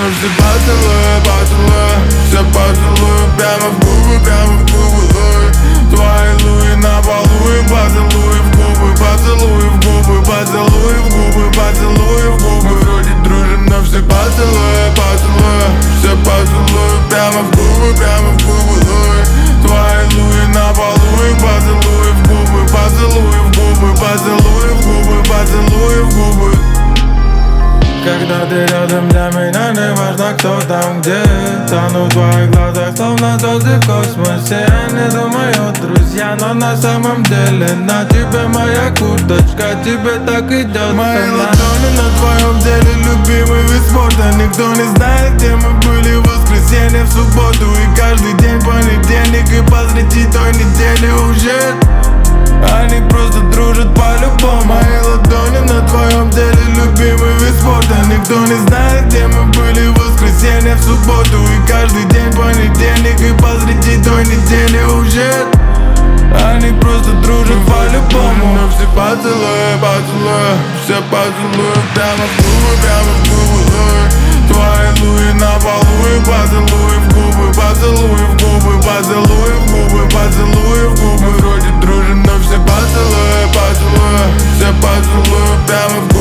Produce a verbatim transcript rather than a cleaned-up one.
все поцелуи, поцелуи, все поцелуи прямо в губы, прямо в губы, ой. Твои луи на полу и поцелуи в губы, поцелуи в губы, поцелуи в губы, поцелуи в губы. Мы вроде дружим, но все поцелуи, поцелуи, все поцелуи прямо в губы, прямо в губы, ой. Твои луи на полу и поцелуи в губы, поцелуи в губы, поцелуи в губы, поцелуи в губы. Когда ты рядом, для меня не важно, кто там где. Тону в твоих глазах, словно звезды в космосе. Я не думаю, друзья, но на самом деле на тебе моя курточка, тебе так идет. Мои ладони на твоем теле, любимый вид спорта. Никто не знает, где мы были в воскресенье, в субботу и каждый день понедельник. И посреди той недели уже они просто дружат по-любому. Мои ладони на твоем теле, любимый вид спорта. Никто не знает, где мы были в воскресенье, в субботу и каждый день понедельник. И посреди той недели уже они просто дружат по-любому. Но все поцелуи, поцелуи, все поцелуи прямо в губы, прямо в губы, ой. Твои луи на полу и поцелуи в губы, поцелуи в губы, поцелуи в губы, поцелуи в губы. Мы вроде дружим, но все поцелуи, поцелуи, все поцелуи прямо в губы.